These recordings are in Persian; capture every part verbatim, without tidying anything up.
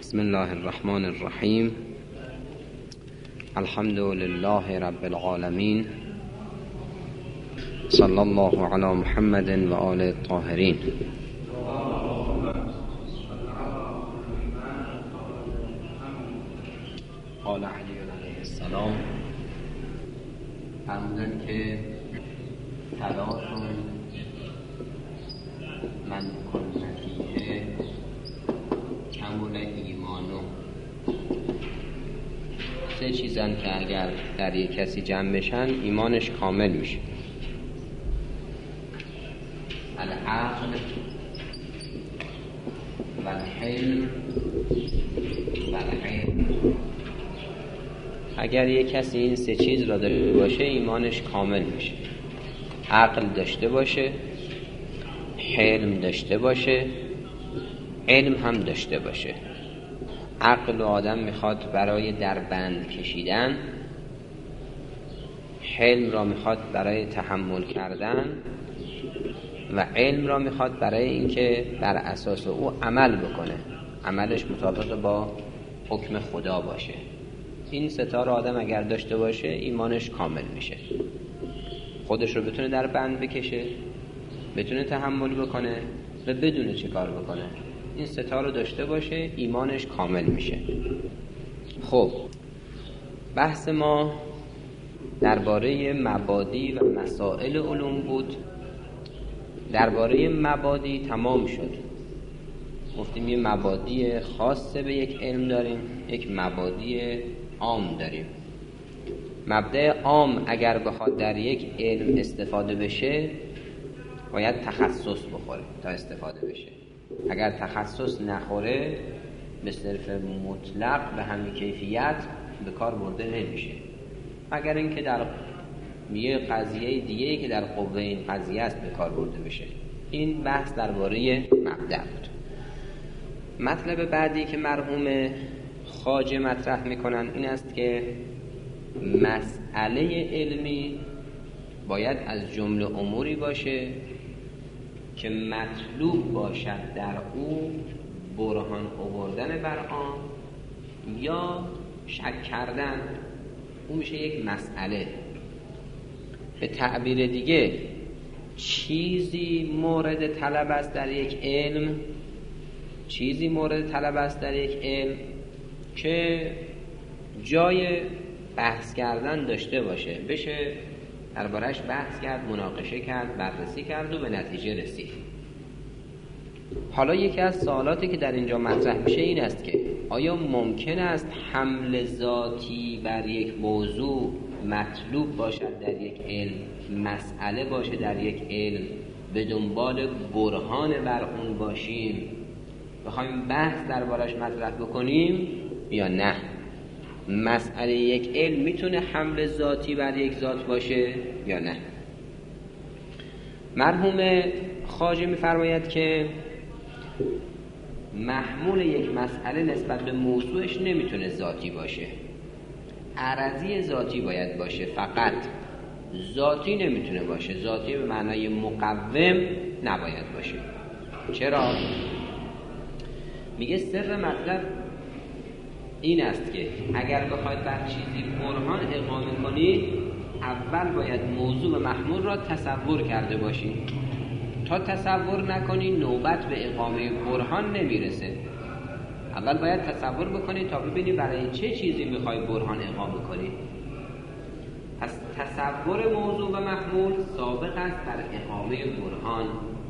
بسم الله الرحمن الرحیم. الحمد لله رب العالمین، صلی الله علی محمد و آل الطاهرین. قال علی علیه السلام فرمودن که ثلاث من کن فیه کمول ایمانو. سه چیزن که اگر در یک کسی جمع بشن ایمانش کامل میشه: العقل و الحلم و العلم. اگر یک کسی این سه چیز را داشته باشه ایمانش کامل میشه. عقل داشته باشه، حلم داشته باشه، علم هم داشته باشه. عقل آدم میخواد برای در بند کشیدن، حلم را میخواد برای تحمل کردن و علم را میخواد برای اینکه بر اساس او عمل بکنه، عملش مطابق با حکم خدا باشه. این ستا را آدم اگر داشته باشه ایمانش کامل میشه. خودش رو بتونه در بند بکشه، بتونه تحمل بکنه و بدونه چه کار بکنه. این ستا رو داشته باشه ایمانش کامل میشه. خب بحث ما درباره مبادی و مسائل علوم بود. درباره مبادی تمام شد. گفتیم یه مبادی خاصه به یک علم داریم، یک مبادی عام داریم. مبدأ عام اگر بخواد در یک علم استفاده بشه باید تخصص بخوره تا استفاده بشه. اگر تخصص نخوره به صرف مطلق به همین کیفیت به کار برده نمیشه، اگر اینکه در یه قضیه دیگه‌ای که در قوه این قضیه است به کار برده بشه. این بحث درباره مبدأ بود. مطلب بعدی که مرحوم خواجه مطرح میکنن این است که مسئله علمی باید از جمله اموری باشه که مطلوب باشد در او برهان آوردن بر آن یا شک کردن. اون میشه یک مسئله. به تعبیر دیگه چیزی مورد طلب است در یک علم، چیزی مورد طلب است در یک علم که جای بحث کردن داشته باشه، بشه درباره‌اش بحث کرد، مناقشه کرد، بررسی کرد و به نتیجه رسید. حالا یکی از سوالاتی که در اینجا مطرح میشه این است که آیا ممکن است حمل ذاتی بر یک موضوع مطلوب باشد در یک علم، مسئله باشه در یک علم، به دنبال برهان بر اون باشیم، بخوایم بحث درباره‌اش مطرح بکنیم یا نه؟ مسئله یک علم میتونه حمل ذاتی بر یک ذات باشه یا نه؟ مرحوم خواجه میفرماید که محمول یک مسئله نسبت به موضوعش نمیتونه ذاتی باشه، عرضی ذاتی باید باشه، فقط ذاتی نمیتونه باشه. ذاتی به معنای مقوم نباید باشه. چرا؟ میگه سر مطلب این است که اگر بخواید بر چیزی برهان اقامه کنید اول باید موضوع و محمول را تصور کرده باشید. تا تصور نکنید نوبت به اقامه برهان نمیرسه. اول باید تصور بکنید تا ببینید برای چه چیزی میخواید برهان اقامه کنید. پس تصور موضوع و محمول سابق است بر اقامه برهان.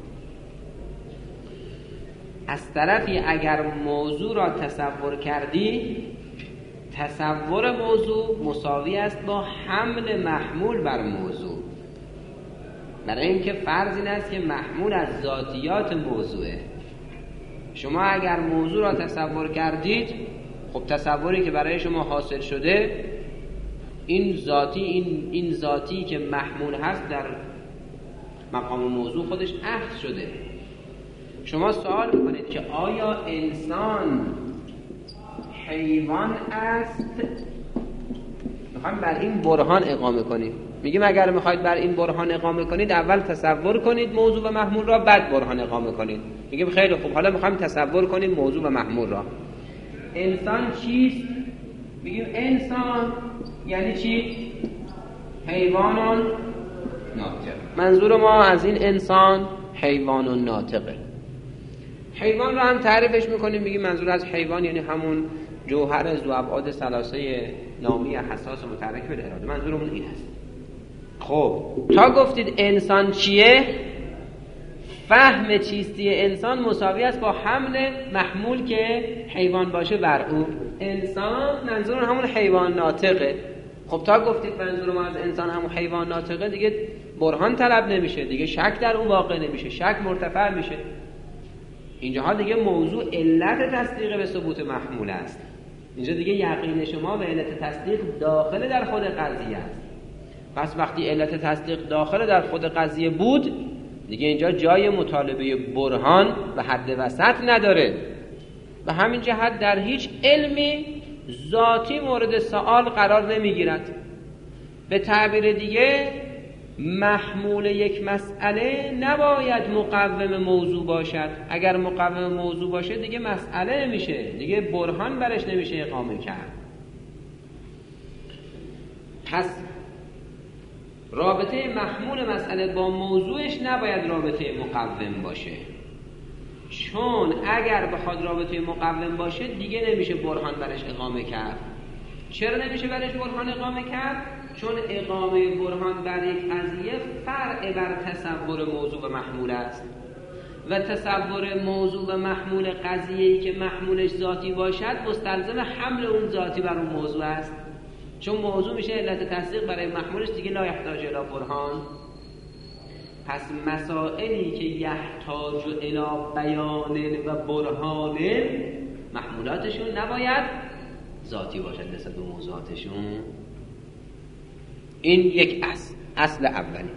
از طرفی اگر موضوع را تصور کردی، تصور موضوع مساوی است با حمل محمول بر موضوع. برای اینکه فرض این است که محمول از ذاتیات موضوعه. شما اگر موضوع را تصور کردید، خب تصوری که برای شما حاصل شده این ذاتی این این ذاتی که محمول هست در مقام موضوع خودش اخذ شده. شما سوال میکنید که آیا انسان حیوان است؟ میخوایم بر این برهان اقامه کنیم. میگیم اگر میخواید بر این برهان اقامه کنید اول تصور کنید موضوع و محمول را، بعد برهان اقامه کنید. میگیم خیلی خوب، حالا میخوایم تصور کنیم موضوع و محمول را. انسان چیست؟ میگیم انسان یعنی چی؟ حیوان ناطق. منظور ما از این انسان حیوان ناطقه. حیوان رو هم تعریفش میکنیم، میگیم منظور از حیوان یعنی همون جوهر ذو ابعاد ثلاثه نامی حساس و متحرک بالاراده. منظورمون این است. خب تا گفتید انسان چیه؟ فهم چیستی انسان مساوی است با حمل محمول که حیوان باشه بر او. انسان منظور همون حیوان ناطقه. خب تا گفتید منظور ما از انسان همون حیوان ناطقه، دیگه برهان طلب نمیشه، دیگه شک در اون واقع نمیشه، شک مرتفع میشه. اینجاها دیگه موضوع علت تصدیق به ثبوت محمول است. اینجا دیگه یقین شما و علت تصدیق داخل در خود قضیه است. پس وقتی علت تصدیق داخل در خود قضیه بود، دیگه اینجا جای مطالبه برهان و حد وسط نداره. و همین جهت در هیچ علمی ذاتی مورد سؤال قرار نمیگیرد. به تعبیر دیگه محمول یک مسئله نباید مقوم موضوع باشد. اگر مقوم موضوع باشه دیگه مسئله نمیشه، دیگه برهان برش نمیشه اقامه کرد. پس رابطه محمول مسئله با موضوعش نباید رابطه مقوم باشه، چون اگر بخواد رابطه مقوم باشه دیگه نمیشه برهان برش اقامه کرد. چرا نمیشه برش برهان اقامه کرد؟ چون اقامه برهان بر یک قضیه فرع بر تصور موضوع و محمول است و تصور موضوع و محمول قضیه‌ای که محمولش ذاتی باشد مستلزم حمل اون ذاتی بر اون موضوع است. چون موضوع میشه علت تصدیق برای محمولش، دیگه لا یحتاج الی برهان. پس مسائلی که یحتاج الی بیان و برهان محمولاتشون نباید ذاتی باشد نسبت به موضوعاتشون. این یک اصل اصل اولی. این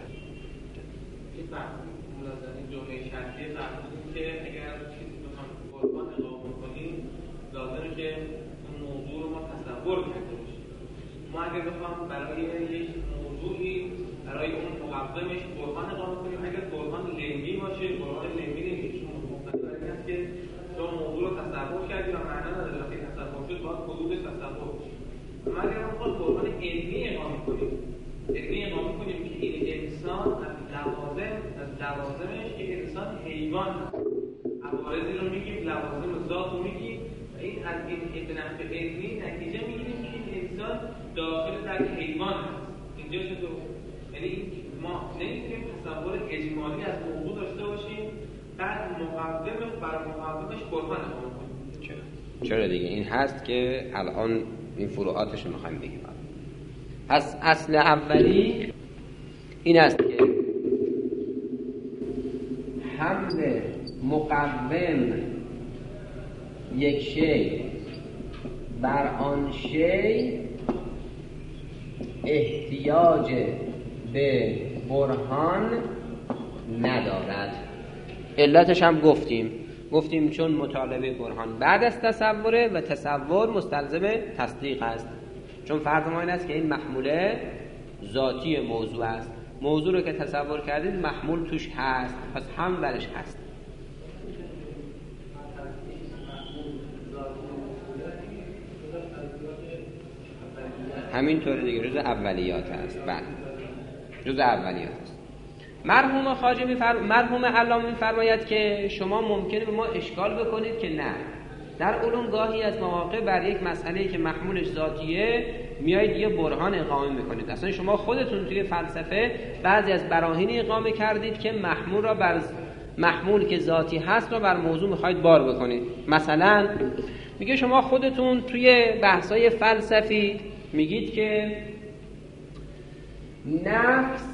جمله شرطی فرمودیم که اگر چیزی بخوام قربان اقامه کنیم لازمه که اون موضوع رو ما تصور کرده باشیم. ما اگر بخوام برای یک موضوعی برای اون مقومش قربان اقامه کنیم، اگر قربان لنگی باشه، قربان لنگی نمیشه، چون مقدمه این است که تو موضوع رو تصور کردی و معنا نداره، وقتی تصور شد باید حدودش تصور بشه. اما اگر ما خود قربان علمی اقامه کنیم، علمی اقامه کنیم که این انسان از لوازم از لوازمش که انسان حیوان هست، عوارضی رو میگیم، لوازم ذات رو میگیم و این از این ابنف علمی نتیجه میگیریم که این انسان داخل در حیوان هست. اینجا چطور؟ یعنی ما نمیتونیم تصور اجمالی از موضوع داشته باشیم بعد مقوم بر مقومش برهان اقامه کنیم. چرا؟ چرا دیگه این هست که الان این فروعاتش رو میخوایم بگیم. پس اصل اولی این است که حمل مقوم یک شی بر آن شی احتیاج به برهان ندارد. علتش هم گفتیم گفتیم چون مطالبه برهان بعد از تصوره و تصور مستلزم تصدیق است. چون فرض ما این است که این محموله ذاتی موضوع است، موضوع رو که تصور کردید محمول توش هست، پس هم برش هست. همینطوره دیگه، جز اولیات هست. بعد جز اولیات هست. مرحوم خواجه میفرم... مرحوم علامه میفرماید که شما ممکنه به ما اشکال بکنید که نه، در علوم گاهی از مواقع بر یک مسئله‌ای که محمولش ذاتیه میایید یه برهان اقامه میکنید. اصلا شما خودتون توی فلسفه بعضی از براهین اقامه کردید که محمول را بر محمول که ذاتی هست را بر موضوع میخواید بار بکنید. مثلا میگه شما خودتون توی بحث‌های فلسفی میگید که نفس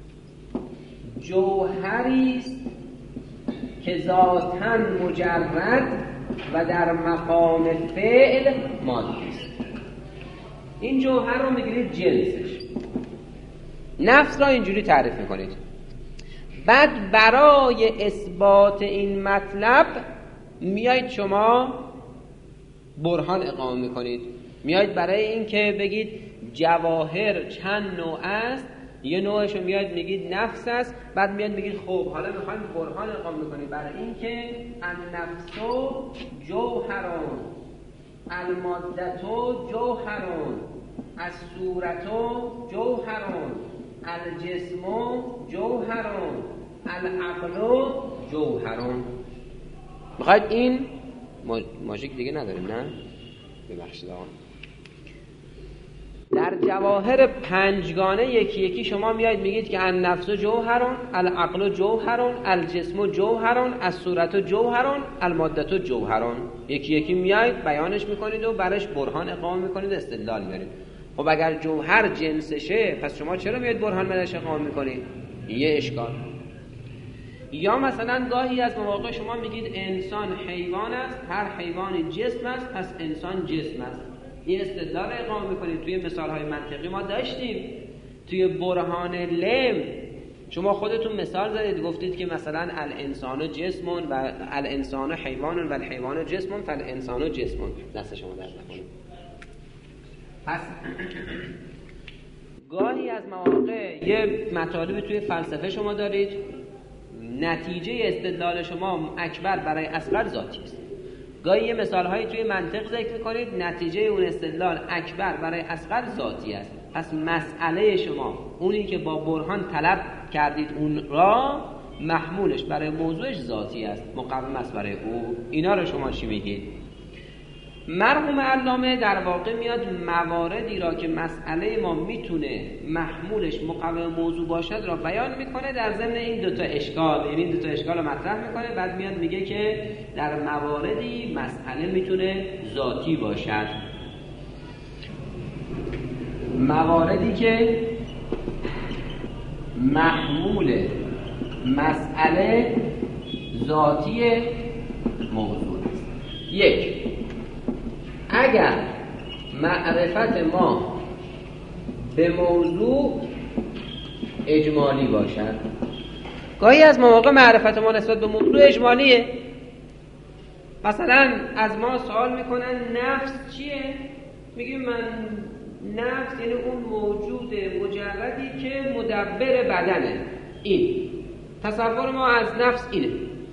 جوهری است که ذاتاً مجرد و در مقام فعل مادی است. این جوهر رو میگیرید جنسش، نفس را اینجوری تعریف میکنید. بعد برای اثبات این مطلب میایید شما برهان اقامه میکنید. میایید برای این که بگید جواهر چند نوع است، یه نوعش رو میاد میگید نفس است، بعد میاد میگید خب حالا میخوایم برهان اقامه میکنیم برای این که النفس جوهرون المادتو جوهرون، الصورتو جوهرون، الجسمو جوهرون، العقلو جوهرون. میخواید این ماژیک دیگه نداریم نه؟ ببخشید آقا. در جواهر پنجگانه یکی یکی شما میایید میگید که النفس جوهرون، العقل جوهرون، الجسم جوهرون، الصورت جوهرون، المادت جوهرون. یکی یکی میایید بیانش میکنید و برش برهان اقامه میکنید، استدلال میارید. خب اگر جوهر جنسشه پس شما چرا میایید برهان برش اقامه میکنید؟ یه اشکال. یا مثلا گاهی از مواقع شما میگید انسان حیوان است، هر حیوانی جسم است، پس انسان جسم است. این استدلال اقامه میکنید. توی مثالهای منطقی ما داشتیم، توی برهان لم شما خودتون مثال زدید، گفتید که مثلا الانسان جسمون و الانسان حیوانون و الحیوان جسمون فالانسان جسمون. دست شما درد نکنه. پس گاهی از مواقع یه مطالب توی فلسفه شما دارید، نتیجه استدلال شما اکبر برای اصغر ذاتی است. گاهی یه مثالهایی توی منطق ذکر می‌کنید، نتیجه اون استدلال اکبر برای اصغر ذاتی است. پس مسئله شما اونی که با برهان طلب کردید اون را محمولش برای موضوعش ذاتی است، مقوم است برای او. اینا رو شما چی میگید؟ مرحوم علامه در واقع میاد مواردی را که مسئله ما میتونه محمولش مقوم موضوع باشد را بیان میکنه در ضمن این دوتا اشکال. یعنی این دوتا اشکال رو مطرح میکنه، بعد میاد میگه که در مواردی مسئله میتونه ذاتی باشد، مواردی که محمول مسئله ذاتی موضوع است. یک، اگر معرفت ما به موضوع اجمالی باشد. گاهی از مواقع معرفت ما نسبت به موضوع اجمالیه. مثلا از ما سوال میکنن نفس چیه؟ میگیم من نفس یعنی اون موجود مجردی که مدبر بدنه. این تصور ما از نفس اینه.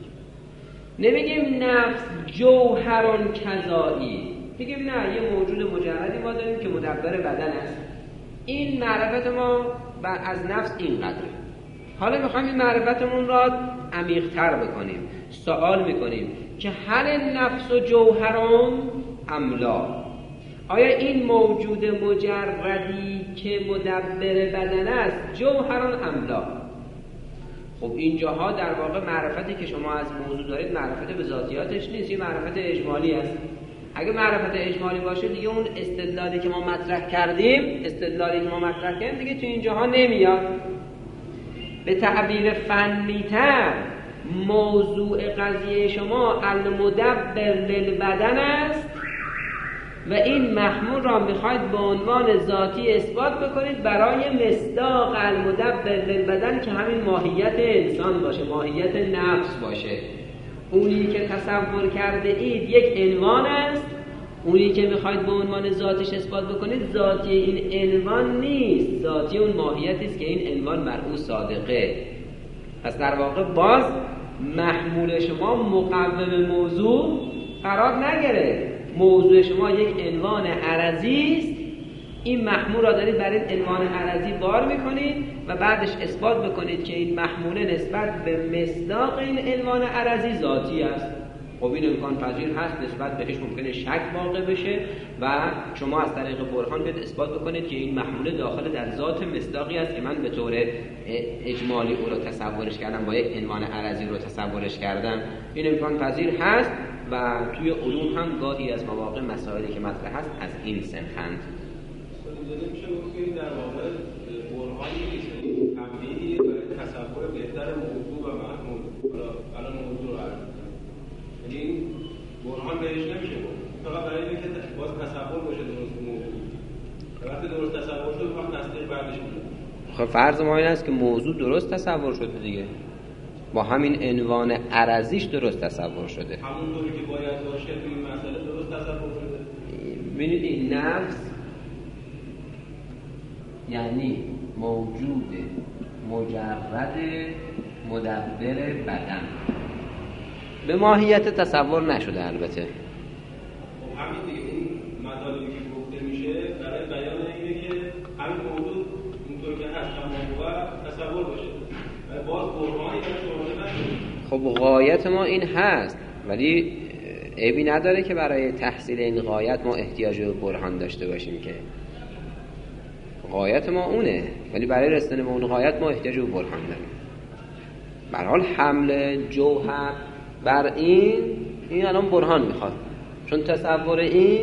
نمیگیم نفس جوهرون کذایی، میگیم نه یه موجود مجردی ما داریم که مدبر بدن است. این معرفت ما از نفس اینقدره. حالا میخوایم این معرفتمون را عمیق‌تر بکنیم. سوال میکنیم که هل نفس و جوهرون املا، آیا این موجود مجردی که مدبر بدن است جوهرون املا؟ خب اینجاها در واقع معرفتی که شما از موضوع دارید معرفت به ذاتیاتش نیست، یه معرفت اجمالی است. اگه معرفت اجمالی باشه دیگه اون استدلالی که ما مطرح کردیم استدلالی که ما مطرح کردیم دیگه تو اینجاها نمیاد. به تعبیر فنی‌تر موضوع قضیه شما المدبر للبدن است و این محمول را میخواید به عنوان ذاتی اثبات بکنید برای مصداق المدبر للبدن که همین ماهیت انسان باشه، ماهیت نفس باشه. اونی که تصور کرده اید یک عنوان است، اونی که میخواید به عنوان ذاتش اثبات بکنید ذاتی این عنوان نیست، ذاتی اون ماهیتی است که این عنوان بر او صادقه. پس در واقع باز محمول شما مقوم موضوع قرار نگرفت. موضوع شما یک عنوان عرضی است، این محمول را دارید برای این عنوان عرضی بار میکنید و بعدش اثبات بکنید که این محموله نسبت به مصداق این عنوان عرضی ذاتی است. خب این امکان پذیر هست، نسبت بهش ممکنه شک واقع بشه و شما از طریق برهان بیاد اثبات بکنید که این محموله داخل در ذات مصداقی است که من به طور اجمالی او رو تصورش کردم، با یک عنوان عرضی رو تصورش کردم. این امکان پذیر هست و توی علوم هم گاهی از مواقع مسائلی که مطرح هست از این سنخند. میشه گفت در واقع برهانی نیست، تمرینی برای تصور بهتر موضوع و محمول. حالا الان موضوع رو عرض می‌کنم، یعنی برهان بهش نمیشه گفت، فقط برای اینکه باز تصور باشه درست موضوع. وقتی درست تصور شد وقت تصدیق بعدش میاد. خب فرض ما این است که موضوع درست تصور شده دیگه، با همین عنوان عرضیش درست تصور شده، همونطوری که باید باشه توی این مسئله درست تصور شده. ببینید این نفس یعنی موجود مجرد مدبر بدن، به ماهیت تصور نشده البته. خب همین دیگه، این مطالبی که گفته میشه برای بیان اینه که همین موضوع اینطور که هست تمام تصور باشه و باز برهانی براش آورده نشده. خب غایت ما این هست، ولی عیبی نداره که برای تحصیل این غایت ما احتیاج به برهان داشته باشیم، که غایت ما اونه، ولی برای رسیدن به اون غایت ما احتیاج به برهان داریم. به هر حال حمل جوهر بر این این الان برهان میخواد، چون تصور این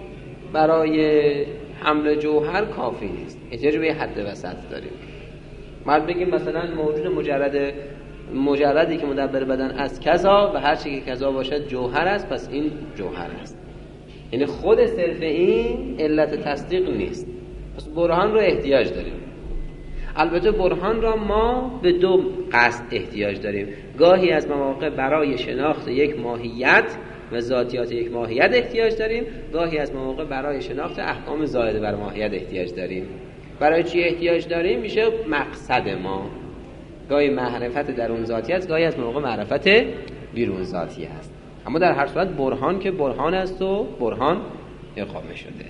برای حمل جوهر کافی نیست، احتیاج به حد وسط داریم. ما بگیم مثلا موجود مجرد مجردی که مدبر بدن از کذا و هر چی که کذا باشد جوهر است، پس این جوهر است. یعنی خود صرف این علت تصدیق نیست، پس برهان رو احتیاج داریم. البته برهان را ما به دو قصد احتیاج داریم. گاهی از مواقع برای شناخت یک ماهیت و ذاتیات یک ماهیت احتیاج داریم، گاهی از مواقع برای شناخت احکام زائده بر ماهیت احتیاج داریم. برای چی احتیاج داریم؟ میشه مقصد ما. گاهی معرفت درون ذاتی است، گاهی از مواقع معرفت بیرون ذاتی است. اما در هر صورت برهان که برهان است و برهان اقامه شده.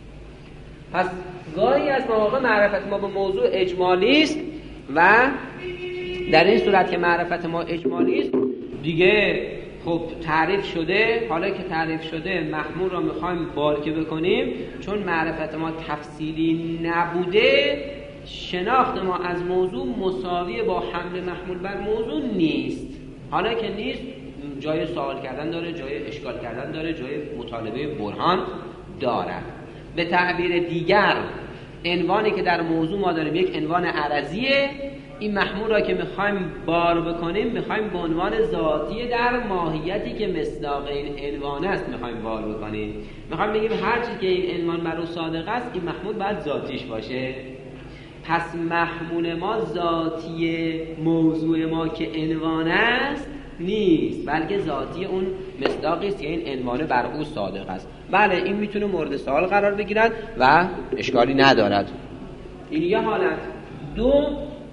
پس گاهی از مواقع معرفت ما به موضوع اجمالی است و در این صورت که معرفت ما اجمالی است دیگه خب تعریف شده. حالا که تعریف شده محمول را میخوایم بالکه بکنیم، چون معرفت ما تفصیلی نبوده، شناخت ما از موضوع مساوی با حمل محمول بر موضوع نیست. حالا که نیست جای سوال کردن داره، جای اشکال کردن داره، جای مطالبه برهان دارد. به تعبیر دیگر عنوانی که در موضوع ما داریم یک عنوان عرضیه. این محمول را که میخوایم بار بکنیم میخوایم به عنوان ذاتی در ماهیتی که مصداق این عنوان است میخوایم بار بکنیم. میخوایم بگیم هرچی که این عنوان بر او صادق است این محمول باید ذاتیش باشه. پس محمول ما ذاتی موضوع ما که عنوان است نیست، بلکه ذاتی اون مصداقی است که این عنوان بر او صادق است. بله این میتونه مورد سوال قرار بگیرد و اشکالی ندارد. این یه حالت. دو،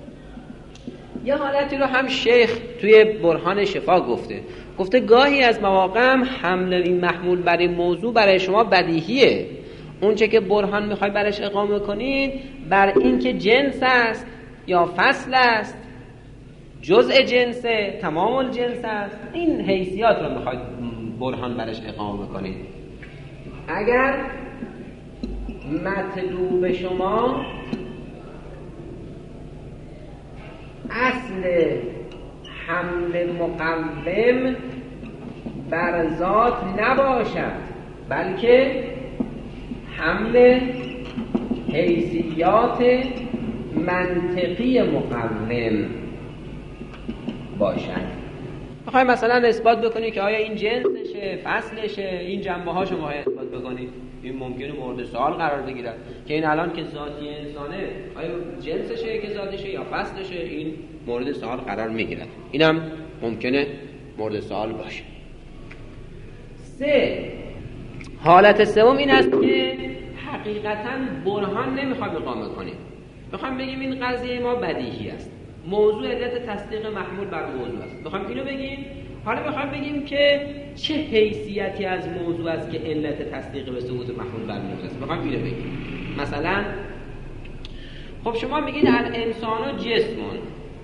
یه حالتی رو هم شیخ توی برهان شفا گفته گفته گاهی از مواقع هم حمل این محمول بر این موضوع برای شما بدیهیه. اون چه که برهان میخوای برش اقامه کنید بر این که جنس است یا فصل است، جزء جنسه، تمام الجنس است، این حیثیات رو میخواید برهان برش اقامه کنید. اگر مطلوب شما اصل حمل مقوم بر ذات نباشد، بلکه حمل حیثیات منطقی مقوم باشد. میخوای مثلا اثبات بکنی که آیا این جنسشه، فصلشه، این جنبه هاشو میخوای اثبات بکنی، این ممکنه مورد سوال قرار بگیره که این الان که ذاتی انسانه آیا جنسشه که ذاتشه یا فصلشه، این مورد سوال قرار میگیره. اینم ممکنه مورد سوال باشه. سه، حالت سوم این است که حقیقتاً برهان نمیخوایم اقامه کنیم، میخوایم بگیم این قضیه ما بدیهی است، موضوع علت تصدیق محمول بر موضوع است، میخوایم اینو بگیم. حالا میخوایم بگیم که چه حیثیتی از موضوع است که علت تصدیق به ثبوت محمول بر موضوع است، میخوایم اینو بگیم. مثلا خب شما میگید الانسان جسمون،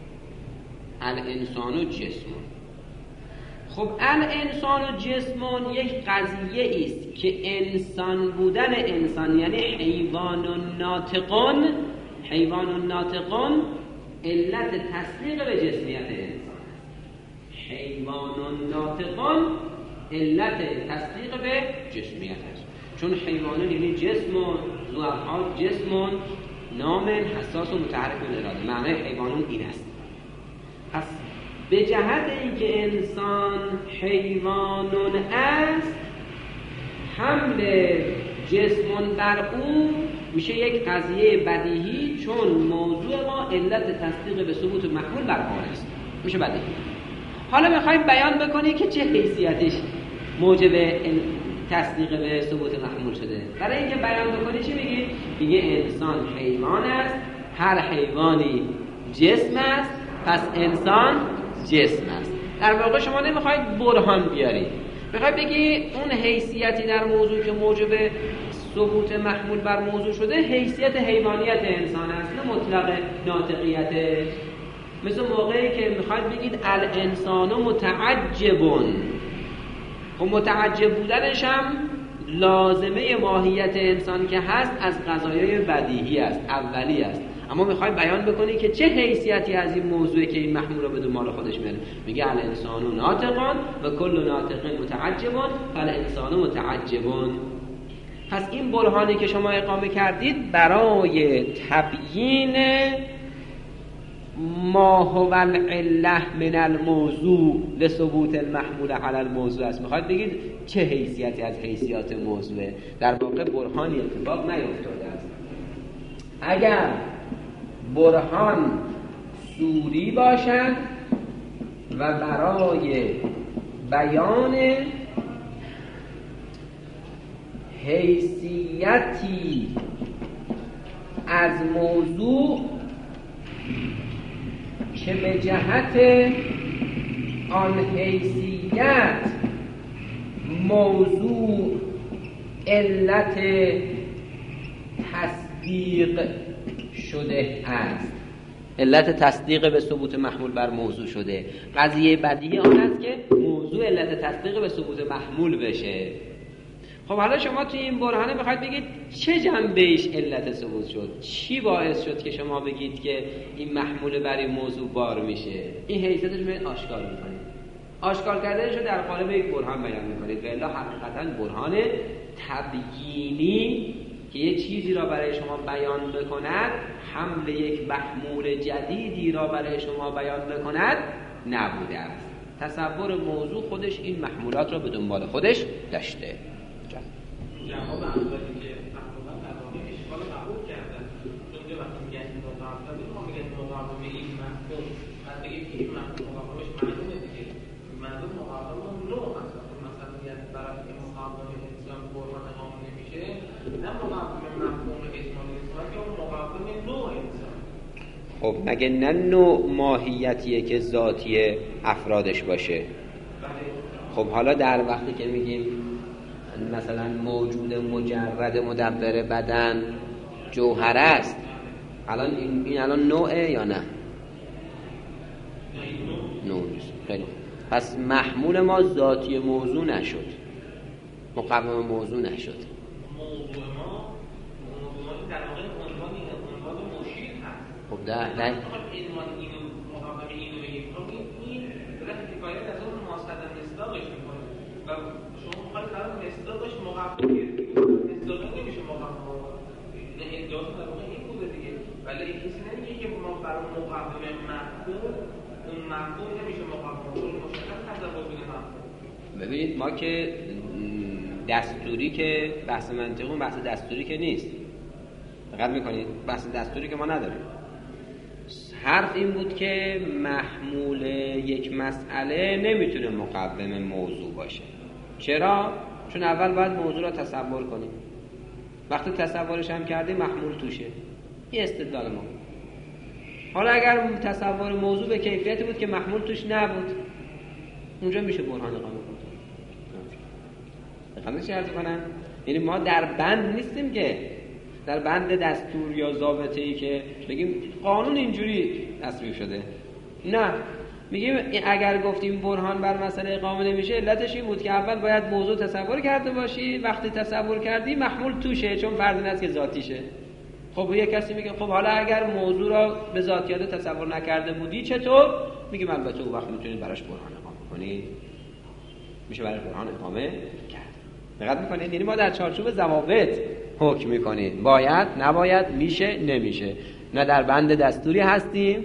الانسان جسمون. خب الانسان جسمون یک قضیه است که انسان بودن انسان یعنی حیوان ناطقون، حیوان ناطقون علت تصدیق به جسمیت انسان. حیوان ناطقون علت تصدیق به جسمیت است، چون حیوانون یعنی جسمون، ذو افعال جسمون، نام حساس و متحرک الاراده. معنی حیوانون این است. پس به جهت اینکه انسان حیوانون است، حمل جسمون بر او میشه یک قضیه بدیهی، چون موضوع ما علت تصدیق به ثبوت محمول بر آن است، میشه بدیهی. حالا میخوایم بیان بکنی که چه حیثیتش موجب تصدیق به ثبوت محمول شده. برای اینکه بیان بکنی چی میگی؟ میگه انسان حیوان است، هر حیوانی جسم است، پس انسان جسم است. در واقع شما نمیخواید برهان بیاری، میخواید بگی اون حیثیتی در موضوع که موجب ثبوت محمول بر موضوع شده حیثیت حیوانیت انسان است، نه مطلق ناطقیتش. مثل موقعی که میخواید بگید الانسان متعجبون، خب متعجب بودنش هم لازمه ماهیت انسان که هست از قضایای بدیهی است، اولی است. اما میخوای بیان بکنی که چه حیثیتی از این موضوعی که این محمول رو به دنبال خودش میاره. میگه الانسان ناطقون و کل ناطق متعجبون فالانسان متعجبون. پس این برهانی که شما اقامه کردید برای تبیین ما هو العله من الموضوع لثبوت المحمول علی الموضوع است. میخواید بگید چه حیثیتی از حیثیات موضوعه. در واقع برهانی اتفاق نیفتاده است. اگر برهان سوری باشد و برای بیان حیثیتی از موضوع که به جهت آن حیثیت موضوع علت تصدیق شده است، علت تصدیق به ثبوت محمول بر موضوع شده. قضیه بدیهی آن است که موضوع علت تصدیق به ثبوت محمول بشه. خب حالا شما توی این برهانه بخواید بگید چه جنبهش علت ثبوت شد، چی باعث شد که شما بگید که این محمول بر این موضوع بار میشه. این حیثیتش رو آشکار میکنید. آشکار کردنش رو در قالب یک برهان بیان میکنید. و الا حقیقتا برهان تبیینی که یه چیزی را برای شما بیان بکند، حمل یک محمول جدیدی را برای شما بیان بکند نبوده است. تصور موضوع خودش این محمولات را به دنبال خودش داشته. جواب اولی که مفهوم تمامی اشکال قبول کردن، چون که وقتی میگن این مقابله ما میگن مقابله این مفهوم، بعد بگیم که این مفهوم مقابلش معلومه دیگه، معلوم مقابله اون نوع هست. مثلا میگن برای که مقابله انسان برهان اقامه نمیشه، نه مقابله مفهوم اجمالی انسان که اون مقابله نوع انسان. خب مگه نه نوع ماهیتیه که ذاتی افرادش باشه؟ خب حالا در وقتی که میگیم مثلا موجود مجرد مدبر بدن جوهر است، الان این, این الان نوعه یا نه؟ نوع نیست. خیلی پس محمول ما ذاتی موضوع نشد، مقوم موضوع نشد. موضوع ما موضوع در واقع عنوانی عنوان مشیر هست. خب ده نه عنوان اینو مقابل اینو بگیم، این درست حکایت از اون ماصدم اصلاحش میکنه و شما میخواید برای مصداقش مقابل مصداق نمیشه مقابل نه ادعا در واقع این بوده دیگه. ولی این کسی نمیگه که ما برای مقابل مفهوم اون مفهوم نمیشه مقابل اون مشخص تصور بین مفهوم. ببینید ما که دستوری که بحث منطقی اون بحث دستوری که نیست، دقت میکنید بحث دستوری که ما نداریم. حرف این بود که محمول یک مسئله نمیتونه مقوم موضوع باشه. چرا؟ چون اول باید موضوع را تصور کنیم. وقتی تصورش هم کردیم محمول توشه. این استدلال ما. حالا اگر تصور موضوع به کیفیتی بود که محمول توش نبود، اونجا میشه برهان اقامه کنیم. بخوام چی عرض کنم؟ یعنی ما در بند نیستیم که در بند دستور یا ضابطه‌ای که بگیم قانون اینجوری تصویب شده. نه، میگیم اگر گفتیم برهان بر مسئله اقامه نمیشه، علتش این بود که اول باید موضوع تصور کرده باشی. وقتی تصور کردی محمول توشه، چون فرض این است که ذاتیشه. خب یه کسی میگه خب حالا اگر موضوع را به ذاتیات تصور نکرده بودی چطور؟ میگیم البته اون وقت میتونید براش برهان اقامه کنید. میشه براش برهان اقامه کرد. دقت میکنید؟ یعنی ما در چارچوب ضوابط حکم میکنیم. باید، نباید، میشه، نمیشه. نه در بند دستوری هستیم،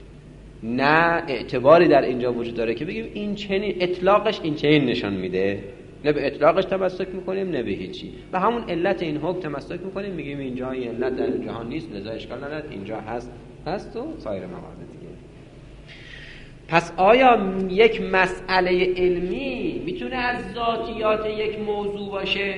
نه اعتباری در اینجا وجود داره که بگیم این چنین اطلاقش این چنین نشان میده. نه به اطلاقش تمسک میکنیم نه به هیچی. و همون علت این حکم تمسک میکنیم، میگیم اینجا این علت در جهان نیست لذا اشکال نداره، اینجا هست هست و سایر موارد دیگه. پس آیا یک مسئله علمی میتونه از ذاتیات یک موضوع باشه؟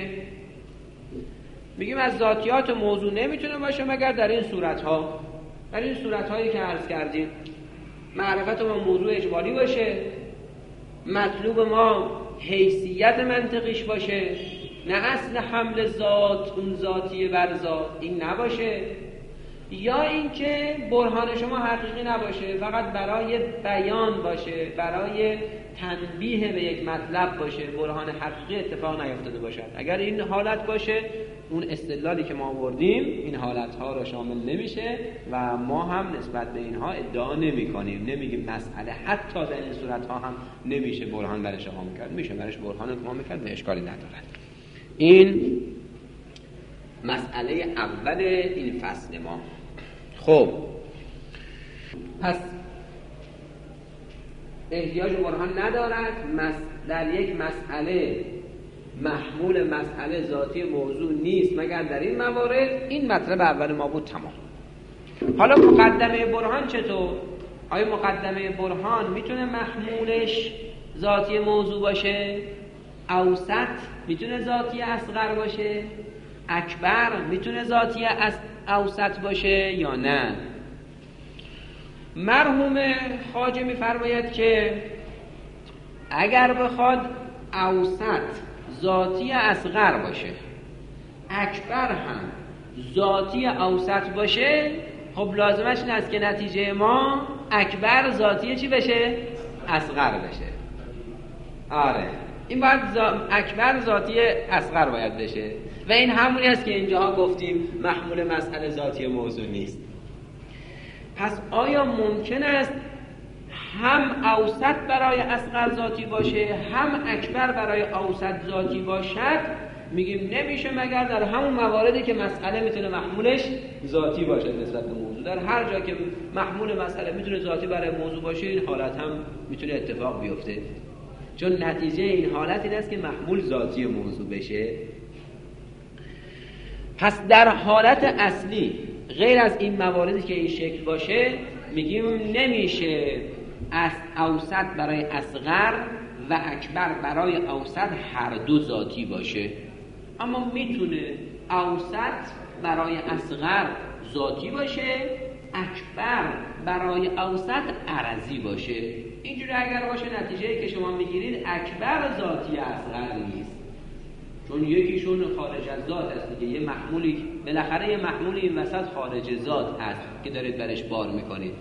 میگیم از ذاتیات موضوع نمیتونه باشه مگر در این صورتها. در این صورتهایی که عرض کردیم، معرفت ما موضوع اجمالی باشه، مطلوب ما حیثیت منطقیش باشه، نه اصل حمل ذات اون ذاتی بر ذات این نباشه، یا اینکه برهان شما حقیقی نباشه، فقط برای بیان باشه، برای تنبیه به یک مطلب باشه، برهان حقیقی اتفاق نیفتاده باشد. اگر این حالت باشه اون استدلالی که ما آوردیم این حالتها را شامل نمیشه و ما هم نسبت به اینها ادعا نمی کنیم، نمیگیم مسئله حتی در این صورتها هم نمیشه برهان برش اقامه کرد، میشه برش برهان اقامه کرد، به اشکالی ندارد. این مسئله اول این فصل ما. خب پس احتیاج برهان ندارد در یک مسئله محمول مسئله ذاتی موضوع نیست مگر در این موارد. این مطلب اول ما بود، تمام. حالا مقدمه برهان چطور؟ آیا مقدمه برهان میتونه محمولش ذاتی موضوع باشه؟ اوسط میتونه ذاتی اصغر باشه؟ اکبر میتونه ذاتی اوسط باشه یا نه؟ مرحوم خواجه میفرماید که اگر بخواد اوسط ذاتی اصغر باشه، اکبر هم ذاتی اوسط باشه، خب لازمش این است که نتیجه ما اکبر ذاتی چی بشه؟ اصغر بشه. آره این باید زا... اکبر ذاتی اصغر باید بشه و این همونی است که اینجاها گفتیم محمول مسئله ذاتی موضوع نیست. پس آیا ممکن است هم اوسط برای اصغر ذاتی باشه هم اکبر برای اوسط ذاتی باشد؟ میگیم نمیشه مگر در همون مواردی که مسئله میتونه محمولش ذاتی باشه نسبت به موضوع. در هر جا که محمول مسئله میتونه ذاتی برای موضوع باشه این حالت هم میتونه اتفاق بیفته، چون نتیجه این حالت این است که محمول ذاتی موضوع بشه. پس در حالت اصلی غیر از این مواردی که این شکل باشه میگیم نمیشه از اوسط برای اصغر و اکبر برای اوسط هر دو ذاتی باشه، اما میتونه اوسط برای اصغر ذاتی باشه، اکبر برای اوسط عرضی باشه. اینجوری اگر باشه نتیجه که شما میگیرید اکبر ذاتی اصغر نیست، چون یکیشون خارج از ذات است دیگه. یه محمولی بالاخره یه محمولی این وسط خارج ذات هست که دارید برش بار میکنید.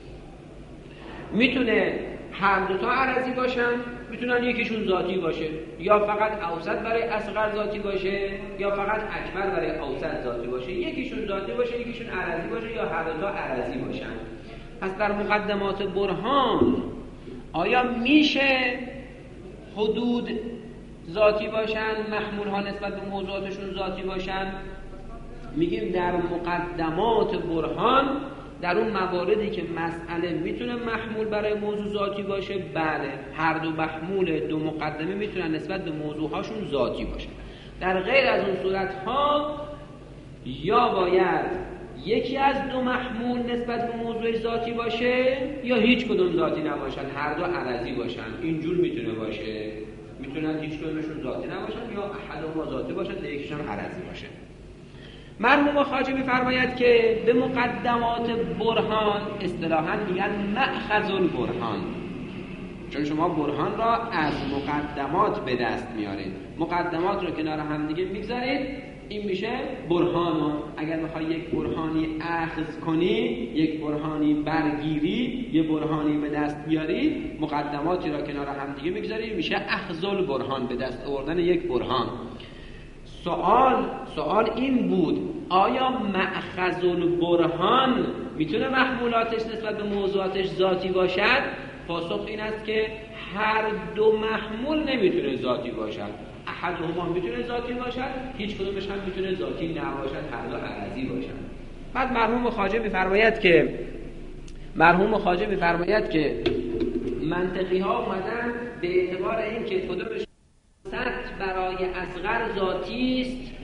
میتونه هر دو تا عرضی باشن، میتونن یکیشون ذاتی باشه، یا فقط اوسط برای اصغر ذاتی باشه یا فقط اکبر برای اوسط ذاتی باشه، یکیشون ذاتی باشه یکیشون عرضی باشه یا هر دو تا عرضی باشن. پس در مقدمات برهان آیا میشه حدود ذاتی باشن، محمول ها نسبت به موضوعاتشون ذاتی باشن؟ میگیم در مقدمات برهان در اون مواردی که مسئله میتونه محمول برای موضوع ذاتی باشه، بله هر دو محمول دو مقدمه میتونن نسبت به موضوعهاشون ذاتی باشه. در غیر از اون صورتها یا باید یکی از دو محمول نسبت به موضوع ذاتی باشه یا هیچ کدوم ذاتی نباشن، هر دو عرضی باشن. اینجور میتونه باشه، میتونن هیچ کدومشون ذاتی نباشن یا احدهما ذاتی باشن و یکیشون عرضی باشه. مرحوم خواجه میفرماید که به مقدمات برهان اصطلاحاً میگن مأخذ البرهان، چون شما برهان را از مقدمات به دست میارید، مقدمات رو کنار هم دیگه میگذارید، این میشه برهان. اگر بخوای یک برهانی اخذ کنی، یک برهانی برگیری، یک برهانی به دست بیاری، مقدماتی را کنار هم دیگه میگذاری، میشه اخذ البرهان، به دست آوردن یک برهان. سوال سوال این بود آیا مأخذ البرهان میتونه محمولاتش نسبت به موضوعاتش ذاتی باشد؟ پاسخ این است که هر دو محمول نمیتونه ذاتی باشد. احدهما میتونه ذاتی باشد، هیچ کدومش هم میتونه ذاتی نباشد، هر دو عرضی باشد. بعد مرحوم خواجه میفرماید که مرحوم خواجه میفرماید که منطقی ها اومدن به اعتبار این که کدومش برای اصغر ذاتی است